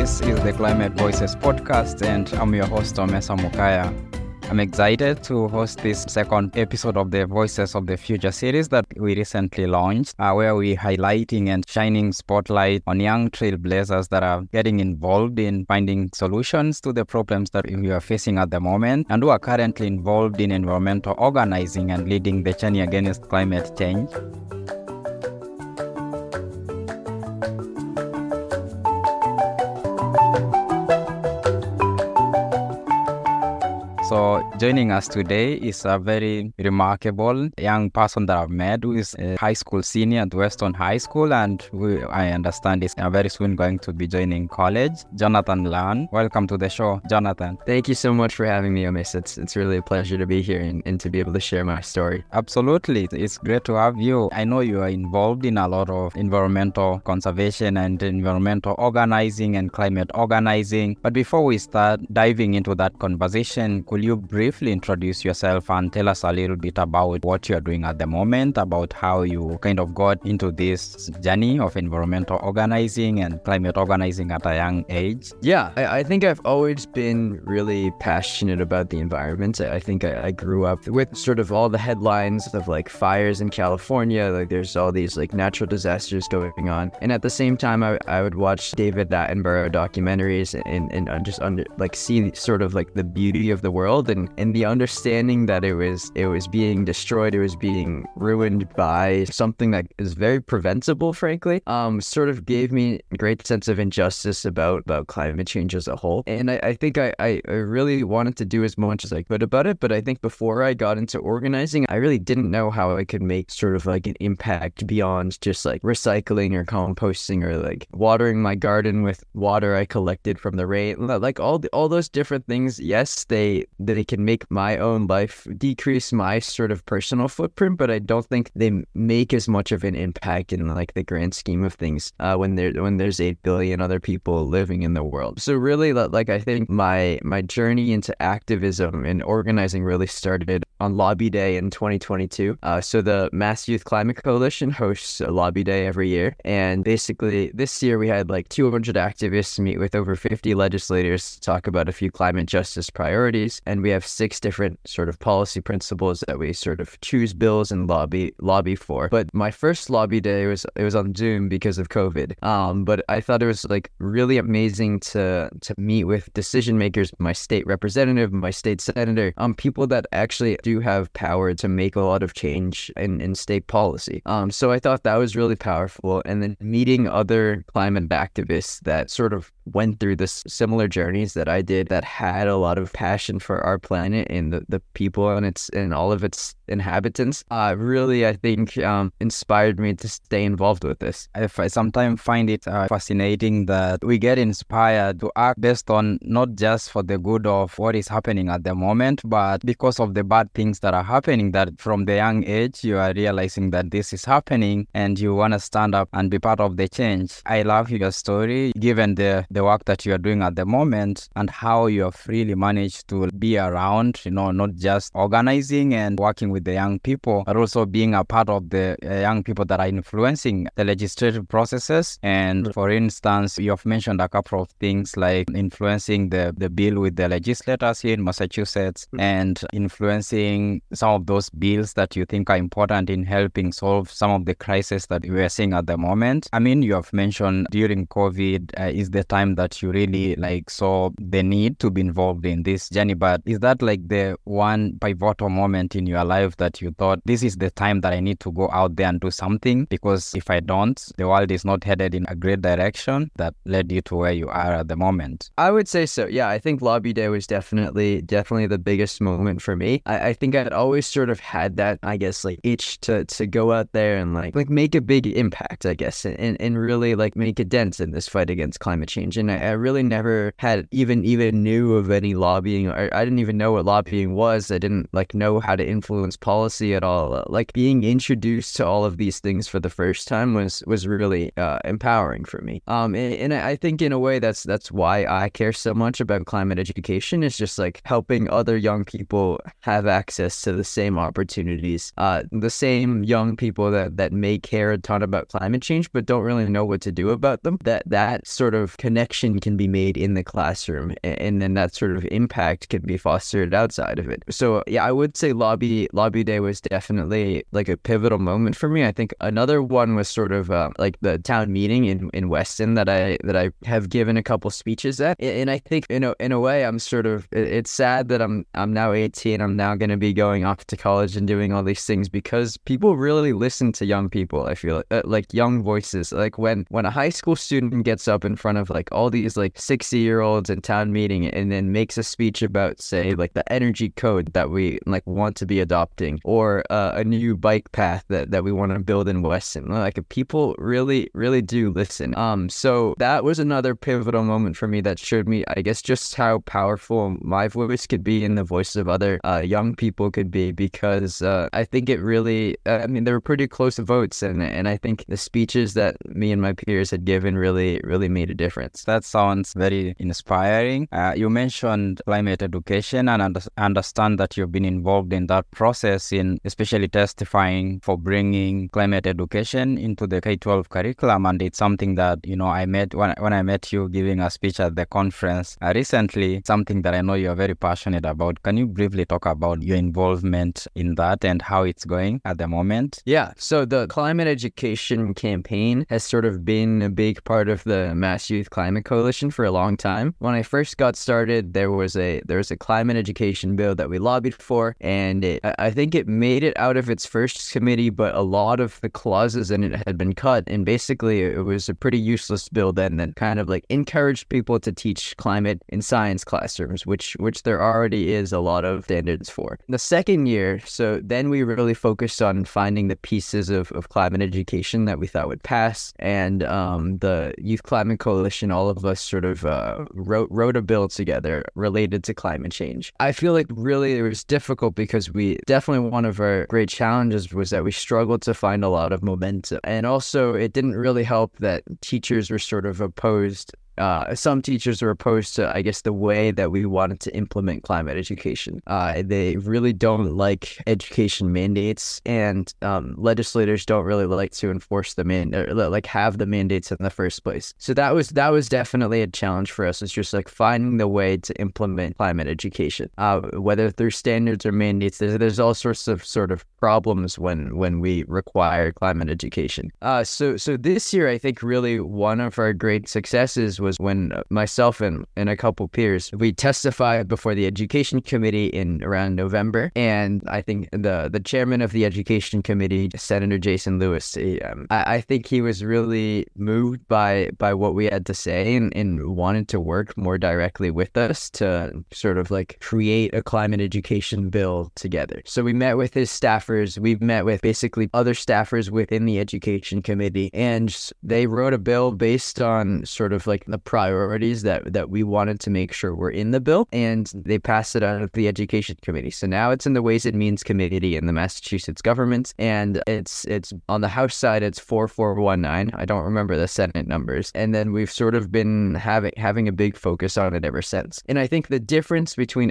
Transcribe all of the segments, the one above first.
This is the Climate Voices podcast, and I'm your host, Omesa Mukaya. I'm excited to host this second episode of the Voices of the Future series that we recently launched, where we're highlighting and shining spotlight on young trailblazers that are getting involved in finding solutions to the problems that we are facing at the moment and who are currently involved in environmental organizing and leading the journey against climate change. So joining us today is a very remarkable young person that I've met who is a high school senior at Weston High School, and who I understand is very soon going to be joining college. Jonathan Lan, welcome to the show, Jonathan. Thank you so much for having me, Omis. It's really a pleasure to be here and to be able to share my story. Absolutely. It's great to have you. I know you are involved in a lot of environmental conservation and environmental organizing and climate organizing. But before we start diving into that conversation, could you briefly introduce yourself and tell us a little bit about what you're doing at the moment, about how you kind of got into this journey of environmental organizing and climate organizing at a young age? Yeah, I think I've always been really passionate about the environment. I think I grew up with sort of all the headlines of like fires in California, like there's all these like natural disasters going on. And at the same time, I would watch David Attenborough documentaries and just see sort of like the beauty of the world and the understanding that it was being destroyed, it was being ruined by something that is very preventable, frankly, sort of gave me a great sense of injustice about climate change as a whole. And I think I really wanted to do as much as I could about it, but I think before I got into organizing, I really didn't know how I could make sort of like an impact beyond just like recycling or composting or like watering my garden with water I collected from the rain, like all those different things. Yes, they can make my own life decrease my sort of personal footprint, but I don't think they make as much of an impact in like the grand scheme of things when there's 8 billion other people living in the world. So really, like I think my journey into activism and organizing really started on Lobby Day in 2022. So the Mass Youth Climate Coalition hosts a Lobby Day every year, and basically this year we had like 200 activists meet with over 50 legislators to talk about a few climate justice priorities. And we have 6 different sort of policy principles that we sort of choose bills and lobby for. But my first lobby day was on Zoom because of COVID. But I thought it was like really amazing to meet with decision makers, my state representative, my state senator, people that actually do have power to make a lot of change in state policy. So I thought that was really powerful. And then meeting other climate activists that sort of went through this similar journeys that I did, that had a lot of passion for our planet and the people and all of its inhabitants, really I think inspired me to stay involved with this. I sometimes find it fascinating that we get inspired to act based on not just for the good of what is happening at the moment, but because of the bad things that are happening, that from the young age you are realizing that this is happening and you want to stand up and be part of the change. I love your story, given the work that you are doing at the moment and how you have really managed to be around, not just organizing and working with the young people, but also being a part of the young people that are influencing the legislative processes. And for instance, you have mentioned a couple of things like influencing the bill with the legislators here in Massachusetts and influencing some of those bills that you think are important in helping solve some of the crises that we are seeing at the moment. I mean, you have mentioned during COVID is the time that you really saw the need to be involved in this journey, but is that like the one pivotal moment in your life that you thought, this is the time that I need to go out there and do something, because if I don't, the world is not headed in a great direction, that led you to where you are at the moment? I would say so. Yeah, I think Lobby Day was definitely the biggest moment for me. I think I'd always sort of had that, I guess, like itch to go out there and like make a big impact, I guess, and really like make a dent in this fight against climate change. And I really never had even knew of any lobbying, or I didn't even know what lobbying was. I didn't know how to influence policy at all. Being introduced to all of these things for the first time was really empowering for me. And I think in a way that's why I care so much about climate education, is just helping other young people have access to the same opportunities, the same young people that may care a ton about climate change but don't really know what to do about them. That sort of connection connection can be made in the classroom, and then that sort of impact can be fostered outside of it. So yeah, I would say lobby day was definitely like a pivotal moment for me. I think another one was sort of like the town meeting in Weston that I have given a couple speeches at, and I think in a way I'm sort of, it's sad that I'm now 18. I'm now going to be going off to college and doing all these things because people really listen to young people. I feel like young voices. Like when a high school student gets up in front of like all these like 60-year-olds in town meeting and then makes a speech about, say, like the energy code that we like want to be adopting, or a new bike path that we want to build in Weston, like people really do listen. So that was another pivotal moment for me that showed me, I guess, just how powerful my voice could be and the voice of other young people could be, because I think it really, I mean, there were pretty close votes, and I think the speeches that me and my peers had given really made a difference. That sounds very inspiring. You mentioned climate education, and understand that you've been involved in that process, in especially testifying for bringing climate education into the K-12 curriculum. And it's something that, I met when I met you giving a speech at the conference recently, something that I know you're very passionate about. Can you briefly talk about your involvement in that and how it's going at the moment? Yeah, so the climate education campaign has sort of been a big part of the Mass Youth Climate Coalition for a long time. When I first got started, there was a climate education bill that we lobbied for, and I think it made it out of its first committee, but a lot of the clauses in it had been cut, and basically it was a pretty useless bill then that kind of like encouraged people to teach climate in science classrooms, which there already is a lot of standards for. The second year, so then we really focused on finding the pieces of climate education that we thought would pass, and the Youth Climate Coalition, all of us sort of wrote a bill together related to climate change. I feel like really it was difficult because we definitely, one of our great challenges was that we struggled to find a lot of momentum, and also it didn't really help that teachers were sort of opposed. Some teachers are opposed to, I guess, the way that we wanted to implement climate education. They really don't like education mandates, and legislators don't really like to enforce them like have the mandates in the first place. So that was definitely a challenge for us. It's just like finding the way to implement climate education, whether through standards or mandates. There's all sorts of sort of problems when we require climate education. So this year, I think really one of our great successes was when myself and a couple peers, we testified before the education committee in around November, and I think the chairman of the education committee, Senator Jason Lewis, I think he was really moved by what we had to say and wanted to work more directly with us to sort of like create a climate education bill together. So we met with his staffers, we've met with basically other staffers within the education committee, and they wrote a bill based on sort of like the priorities that we wanted to make sure were in the bill, and they passed it out of the education committee. So now it's in the Ways and Means Committee in the Massachusetts government, and it's on the House side, it's 4419. I don't remember the Senate numbers, and then we've sort of been having a big focus on it ever since. And I think the difference between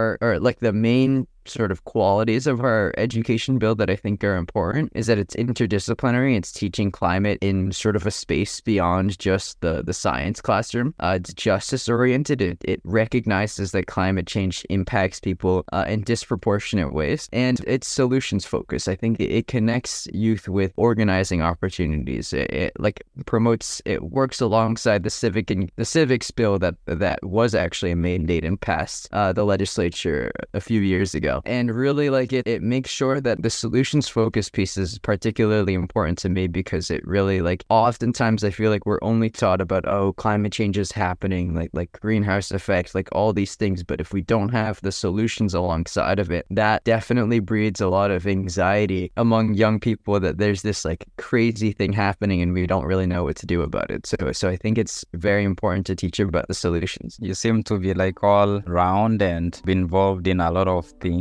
the main sort of qualities of our education bill that I think are important is that it's interdisciplinary. It's teaching climate in sort of a space beyond just the science classroom. It's justice oriented. It recognizes that climate change impacts people in disproportionate ways, and it's solutions focused. I think it connects youth with organizing opportunities. It works alongside the civics bill that was actually a mandate and passed the legislature a few years ago. And really, like, it makes sure that the solutions focused piece is particularly important to me, because it really, like, oftentimes I feel like we're only taught about, climate change is happening, like greenhouse effect, like all these things. But if we don't have the solutions alongside of it, that definitely breeds a lot of anxiety among young people that there's this like crazy thing happening and we don't really know what to do about it. So I think it's very important to teach about the solutions. You seem to be like all round and be involved in a lot of things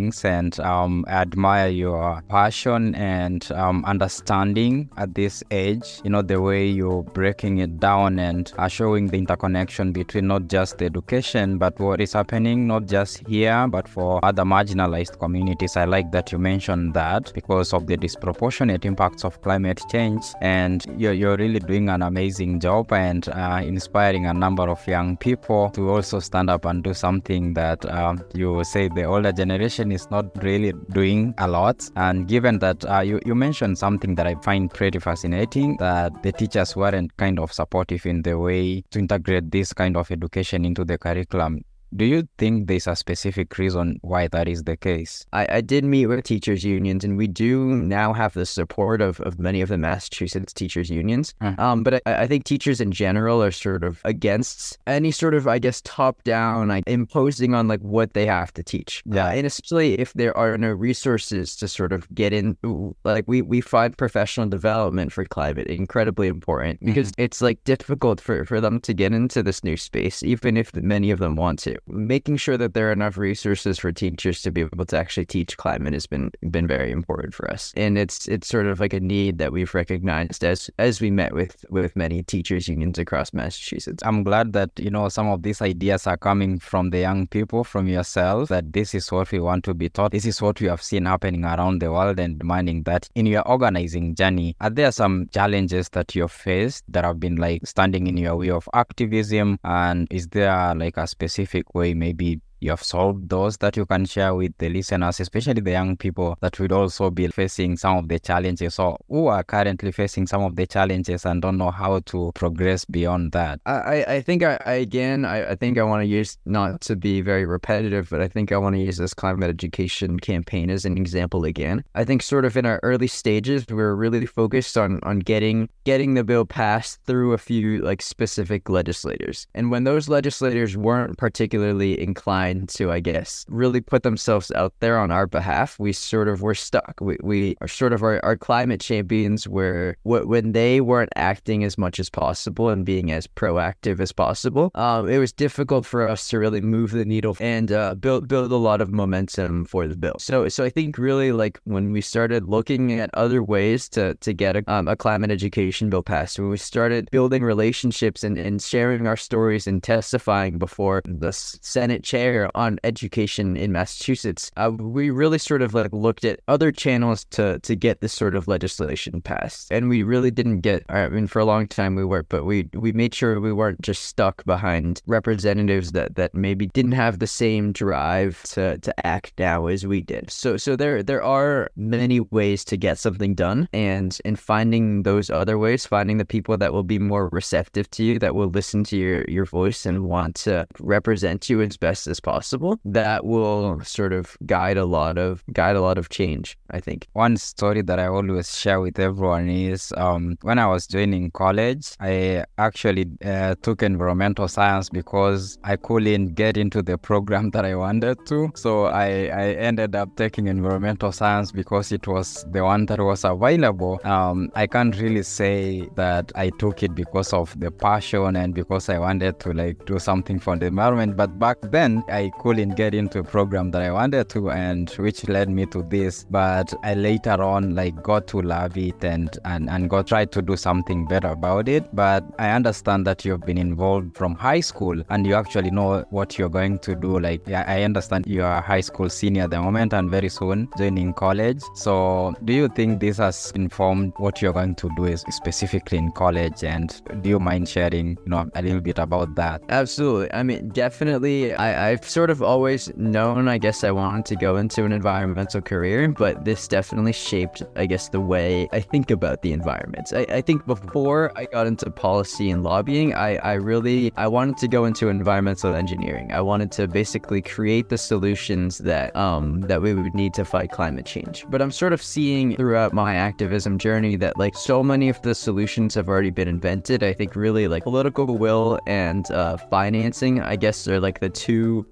things, and I admire your passion and understanding at this age. The way you're breaking it down and showing the interconnection between not just education, but what is happening not just here, but for other marginalized communities. I like that you mentioned that because of the disproportionate impacts of climate change, and you're really doing an amazing job and inspiring a number of young people to also stand up and do something that you say the older generation is not really doing a lot. And given that you mentioned something that I find pretty fascinating, that the teachers weren't kind of supportive in the way to integrate this kind of education into the curriculum. Do you think there's a specific reason why that is the case? I did meet with teachers unions, and we do now have the support of many of the Massachusetts teachers unions. But I think teachers in general are sort of against any sort of, I guess, top-down, like imposing on like what they have to teach. Yeah. And especially if there are no resources to sort of get in, like we find professional development for climate incredibly important because it's like difficult for them to get into this new space, even if many of them want to. Making sure that there are enough resources for teachers to be able to actually teach climate has been very important for us, and it's sort of like a need that we've recognized as we met with many teachers unions across Massachusetts. I'm glad that some of these ideas are coming from the young people, from yourself, that this is what we want to be taught. This is what we have seen happening around the world, and demanding that in your organizing journey. Are there some challenges that you've faced that have been like standing in your way of activism, and is there like a specific way maybe you have solved those that you can share with the listeners, especially the young people that would also be facing some of the challenges, or who are currently facing some of the challenges and don't know how to progress beyond that? I think I think I want to use, not to be very repetitive, but I think I want to use this climate education campaign as an example again. I think sort of in our early stages, we were really focused on getting the bill passed through a few like specific legislators. And when those legislators weren't particularly inclined to, I guess, really put themselves out there on our behalf, we sort of were stuck. We are sort of our climate champions were, when they weren't acting as much as possible and being as proactive as possible, it was difficult for us to really move the needle and build a lot of momentum for the bill. So I think really like when we started looking at other ways to get a climate education bill passed, when we started building relationships and sharing our stories and testifying before the Senate chair on education in Massachusetts, we really sort of like looked at other channels to get this sort of legislation passed. And we really didn't get, I mean, for a long time we weren't, but we made sure we weren't just stuck behind representatives that maybe didn't have the same drive to act now as we did. So there are many ways to get something done, and in finding those other ways, finding the people that will be more receptive to you, that will listen to your voice and want to represent you as best as possible, that will sort of guide a lot of change, I think. One story that I always share with everyone is when I was joining college, I actually took environmental science because I couldn't get into the program that I wanted to. So I ended up taking environmental science because it was the one that was available. I can't really say that I took it because of the passion and because I wanted to like do something for the environment, but back then I couldn't get into a program that I wanted to, and which led me to this. But I later on like got to love it and tried to do something better about it. But I understand that you've been involved from high school and you actually know what you're going to do. Like, I understand you're a high school senior at the moment and very soon joining college. So do you think this has informed what you're going to do specifically in college? And do you mind sharing, a little bit about that? Absolutely. I mean, definitely, I've sort of always known, I guess, I wanted to go into an environmental career, but this definitely shaped, I guess, the way I think about the environment. I think before I got into policy and lobbying, I wanted to go into environmental engineering. I wanted to basically create the solutions that we would need to fight climate change. But I'm sort of seeing throughout my activism journey that like so many of the solutions have already been invented. I think really like political will and financing, I guess, are like the two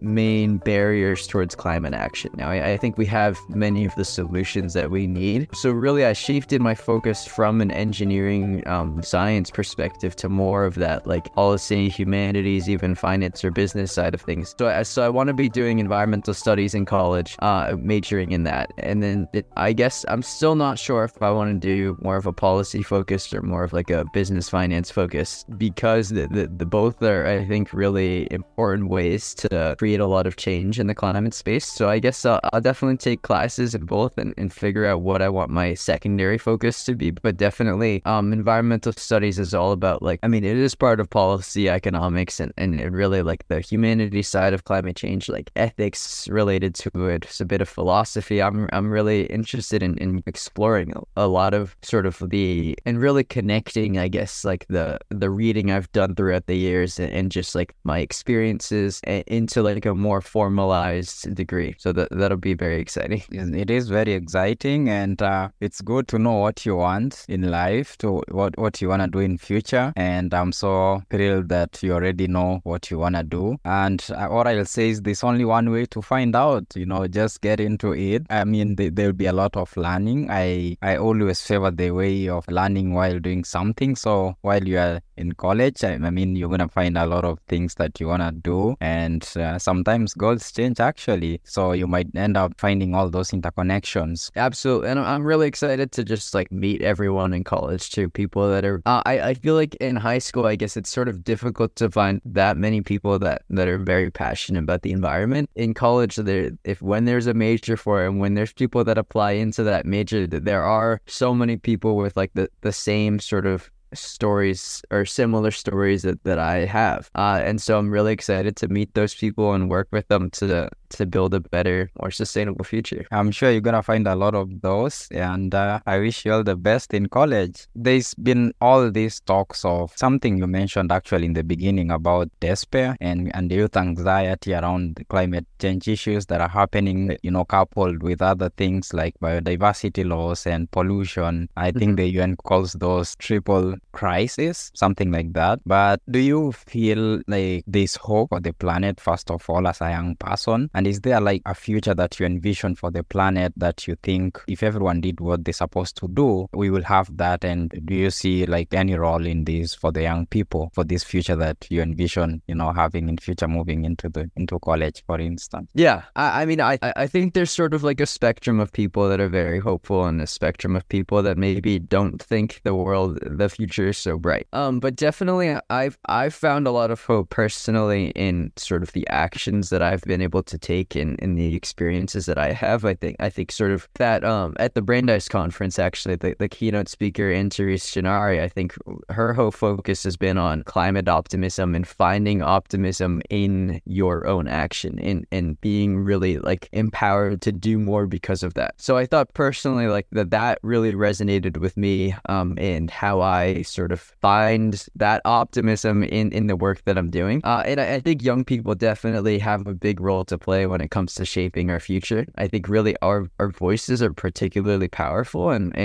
main barriers towards climate action. Now, I think we have many of the solutions that we need. So really, I shifted my focus from an engineering science perspective to more of that like policy, humanities, even finance or business side of things. So I want to be doing environmental studies in college, majoring in that. And then I guess I'm still not sure if I want to do more of a policy focused or more of like a business finance focus, because the both are, I think, really important ways to create a lot of change in the climate space. So I guess I'll definitely take classes in both and figure out what I want my secondary focus to be. But definitely environmental studies is all about like, I mean, it is part of policy, economics, and really like the humanities side of climate change, like ethics related to it. It's a bit of philosophy. I'm really interested in exploring a lot of sort of and really connecting, I guess, like the reading I've done throughout the years and just like my experiences into like a more formalized degree. So that'll be very exciting. It is very exciting, and it's good to know what you want in life, to what you want to do in future. And I'm so thrilled that you already know what you want to do. And what I'll say is there's only one way to find out, just get into it. I mean, there'll be a lot of learning. I always favor the way of learning while doing something. So while you are in college, I mean, you're going to find a lot of things that you want to do. And sometimes goals change actually. So you might end up finding all those interconnections. Absolutely. And I'm really excited to just like meet everyone in college too. People that are, I feel like in high school, I guess it's sort of difficult to find that many people that are very passionate about the environment. In college, when there's a major for it, and when there's people that apply into that major, there are so many people with like the same sort of stories or similar stories that I have. And so I'm really excited to meet those people and work with them to build a better, more sustainable future. I'm sure you're going to find a lot of those, and I wish you all the best in college. There's been all these talks of something you mentioned actually in the beginning about despair and youth anxiety around the climate change issues that are happening, coupled with other things like biodiversity loss and pollution. I think the UN calls those triple crisis, something like that. But do you feel like there's hope for the planet, first of all, as a young person? And is there like a future that you envision for the planet that you think if everyone did what they're supposed to do, we will have that? And do you see like any role in this for the young people, for this future that you envision, having in future, moving into college, for instance? Yeah, I mean, I think there's sort of like a spectrum of people that are very hopeful and a spectrum of people that maybe don't think the future is so bright. But definitely I've found a lot of hope personally in sort of the actions that I've been able to take in the experiences that I have. I think sort of that at the Brandeis conference, actually, the keynote speaker, Therese Gennari, I think her whole focus has been on climate optimism and finding optimism in your own action and being really like empowered to do more because of that. So I thought personally like that really resonated with me and how I sort of find that optimism in the work that I'm doing. And I think young people definitely have a big role to play when it comes to shaping our future. I think really our voices are particularly powerful, and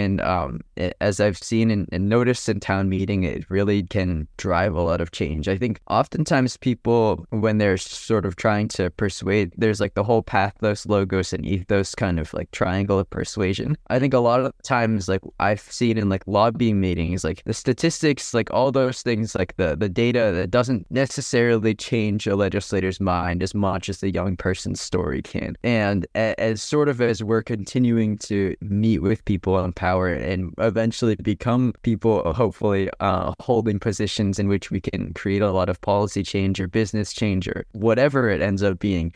as I've seen and noticed in town meeting, it really can drive a lot of change. I think oftentimes people, when they're sort of trying to persuade, there's like the whole pathos, logos, and ethos kind of like triangle of persuasion. I think a lot of times, like I've seen in like lobbying meetings, like the statistics, like all those things, like the data, that doesn't necessarily change a legislator's mind as much as the young person's story can. And as we're continuing to meet with people in power and eventually become people, hopefully holding positions in which we can create a lot of policy change or business change or whatever it ends up being,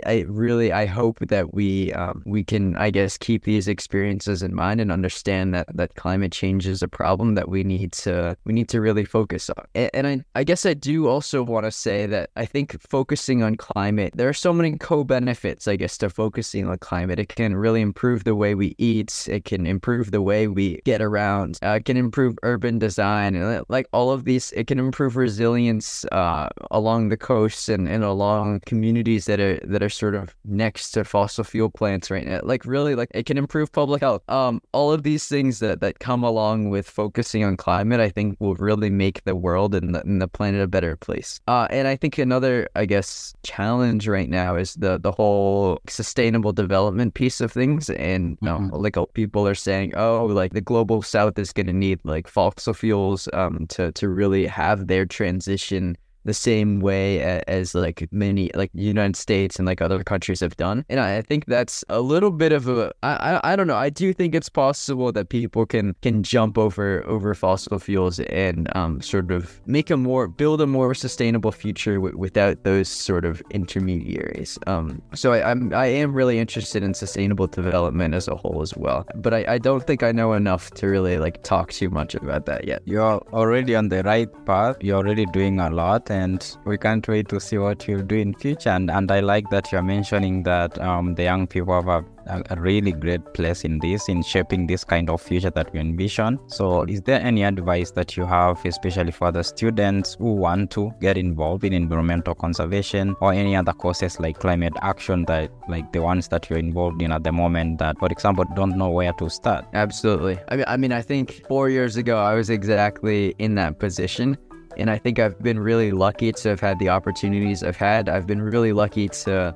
I hope that we can, I guess, keep these experiences in mind and understand that climate change is a problem that we need to really focus on. And I guess I do also want to say that I think focusing on climate, there are so many co-benefits, I guess, to focusing on climate. It can really improve the way we eat. It can improve the way we get around. It can improve urban design, and like all of these. It can improve resilience along the coast and along communities that are sort of next to fossil fuel plants right now. Like really, like it can improve public health. All of these things that come along with focusing on climate, I think, will really make the world and the planet a better place. And I think another, I guess, challenge right now is the whole sustainable development piece of things. And you know, like people are saying, oh, like the global south is going to need like fossil fuels to really have their transition the same way as like many like the United States and like other countries have done. And I think that's a little bit of a I don't know. I do think it's possible that people can jump over fossil fuels and sort of build a more sustainable future without those sort of intermediaries. So I am really interested in sustainable development as a whole as well. But I don't think I know enough to really like talk too much about that yet. You're already on the right path. You're already doing a lot, and we can't wait to see what you'll do in future. And I like that you're mentioning that the young people have a really great place in shaping this kind of future that we envision. So is there any advice that you have, especially for the students who want to get involved in environmental conservation or any other courses like climate action, that like the ones that you're involved in at the moment, that for example don't know where to start? Absolutely. I mean I think 4 years ago I was exactly in that position. And I think I've been really lucky to have had the opportunities I've had. I've been really lucky to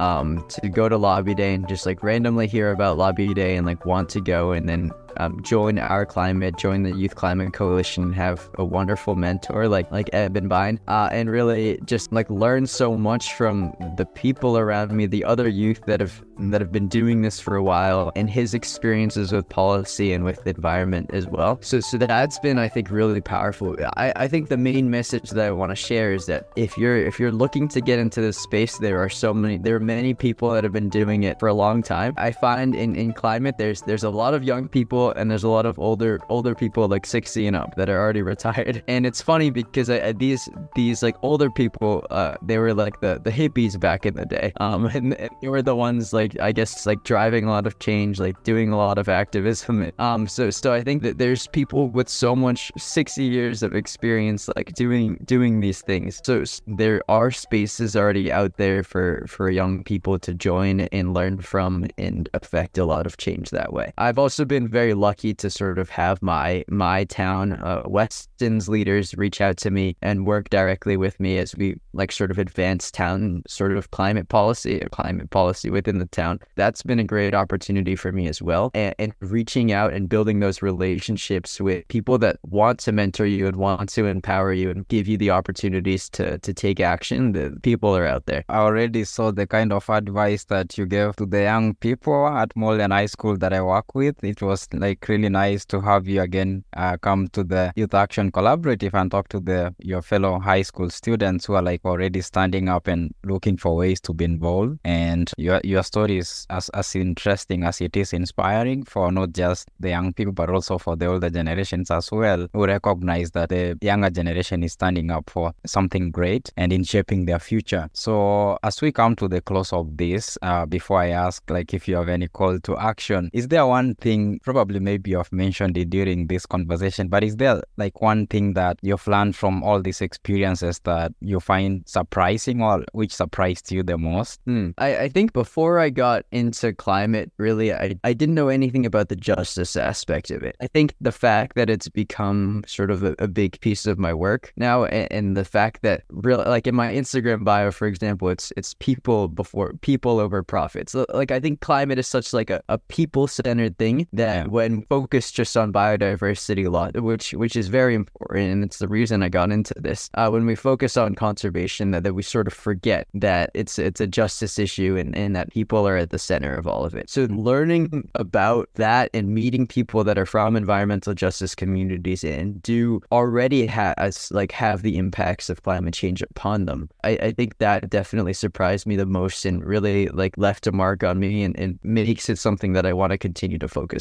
go to Lobby Day and just like randomly hear about Lobby Day and like want to go, and then join the Youth Climate Coalition, and have a wonderful mentor like Ed Bine, and really just like learn so much from the people around me, the other youth that have been doing this for a while, and his experiences with policy and with the environment as well. So that's been, I think, really powerful. I think the main message that I want to share is that if you're looking to get into this space, there are many people that have been doing it for a long time. I find in climate there's a lot of young people, and there's a lot of older people like 60 and up that are already retired. And it's funny because these like older people, they were like the hippies back in the day, and they were the ones like, I guess, like driving a lot of change, like doing a lot of activism. So I think that there's people with so much 60 years of experience like doing these things. So there are spaces already out there for young people to join and learn from and affect a lot of change that way. I've also been very lucky to sort of have my town, Weston's leaders reach out to me and work directly with me as we like sort of advance town sort of climate policy within the town. That's been a great opportunity for me as well. And reaching out and building those relationships with people that want to mentor you and want to empower you and give you the opportunities to take action. The people are out there. I already saw the kind of advice that you gave to the young people at Malden High School that I work with. It was like really nice to have you again come to the Youth Action Collaborative and talk to your fellow high school students who are like already standing up and looking for ways to be involved. And your story is as interesting as it is inspiring for not just the young people but also for the older generations as well, who recognize that the younger generation is standing up for something great and in shaping their future. So as we come to the close of this, before I ask like if you have any call to action, is there one thing, probably maybe you've mentioned it during this conversation, but is there like one thing that you've learned from all these experiences that you find surprising, or which surprised you the most? I think before I got into climate, really, I didn't know anything about the justice aspect of it. I think the fact that it's become sort of a big piece of my work now, and the fact that really, like in my Instagram bio, for example, it's people over profits. Like I think climate is such like a people-centered thing that when focused just on biodiversity a lot, which is very important, and it's the reason I got into this. When we focus on conservation, that we sort of forget that it's a justice issue and that people are at the center of all of it. So learning about that and meeting people that are from environmental justice communities and do already have the impacts of climate change upon them, I think that definitely surprised me the most and really like left a mark on me and makes it something that I want to continue to focus on.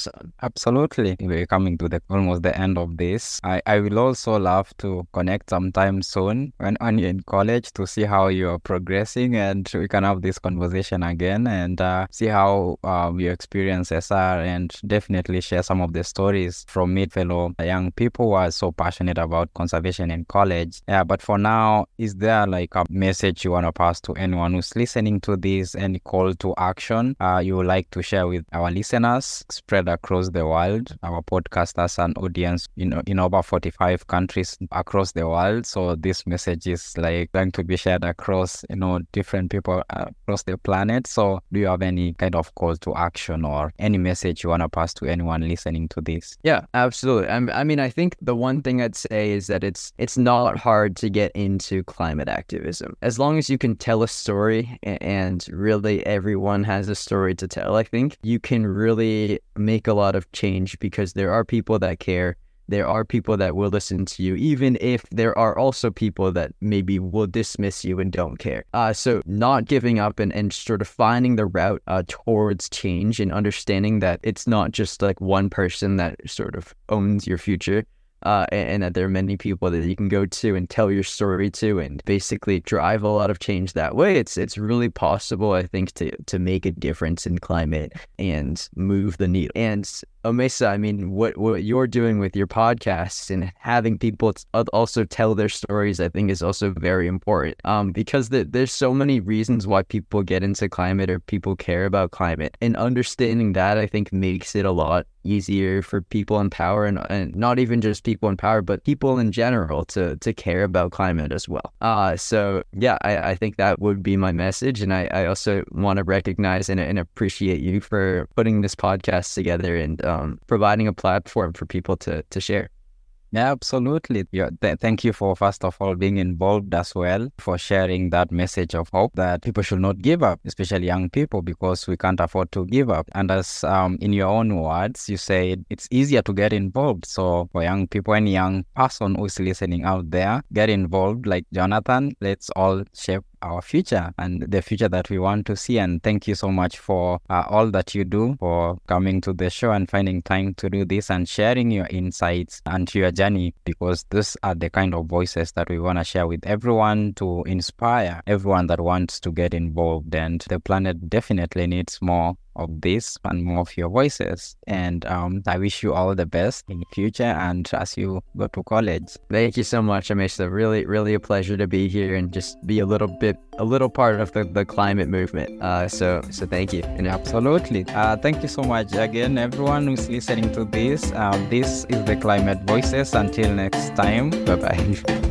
Absolutely. We're coming to the almost the end of this. I will also love to connect sometime soon when you're in college to see how you're progressing, and we can have this conversation again and see how your experiences are, and definitely share some of the stories from meet fellow young people who are so passionate about conservation in college. Yeah, but for now, is there like a message you want to pass to anyone who's listening to this, any call to action you would like to share with our listeners spread across the world? Our podcast has an audience in over 45 countries across the world, so this message is like going to be shared across different people across the planet. So do you have any kind of call to action or any message you want to pass to anyone listening to this? Yeah, absolutely. I mean, I think the one thing I'd say is that it's not hard to get into climate activism. As long as you can tell a story, and really everyone has a story to tell, I think you can really make a lot of change, because there are people that care. There are people that will listen to you, even if there are also people that maybe will dismiss you and don't care. So not giving up and sort of finding the route towards change, and understanding that it's not just like one person that sort of owns your future. And that there are many people that you can go to and tell your story to, and basically drive a lot of change that way. It's really possible, I think, to make a difference in climate and move the needle. And Omesa, I mean, what you're doing with your podcasts and having people also tell their stories, I think is also very important. Because there's so many reasons why people get into climate or people care about climate, and understanding that, I think, makes it a lot easier for people in power, and not even just people in power, but people in general to care about climate as well. So yeah, I think that would be my message. And I also want to recognize and appreciate you for putting this podcast together and providing a platform for people to share. Yeah, absolutely. Thank you for, first of all, being involved as well, for sharing that message of hope that people should not give up, especially young people, because we can't afford to give up. And as in your own words, you say it's easier to get involved. So for young people, any young person who's listening out there, get involved like Jonathan. Let's all shape our future and the future that we want to see. And thank you so much for all that you do, for coming to the show and finding time to do this and sharing your insights and your journey, because these are the kind of voices that we want to share with everyone to inspire everyone that wants to get involved. And the planet definitely needs more of this and more of your voices. And I wish you all the best in the future and as you go to college. Thank you so much, Omesa. Really, really a pleasure to be here and just be a little part of the climate movement. So thank you. And absolutely. Thank you so much again, everyone who's listening to this. This is the Climate Voices. Until next time, bye-bye.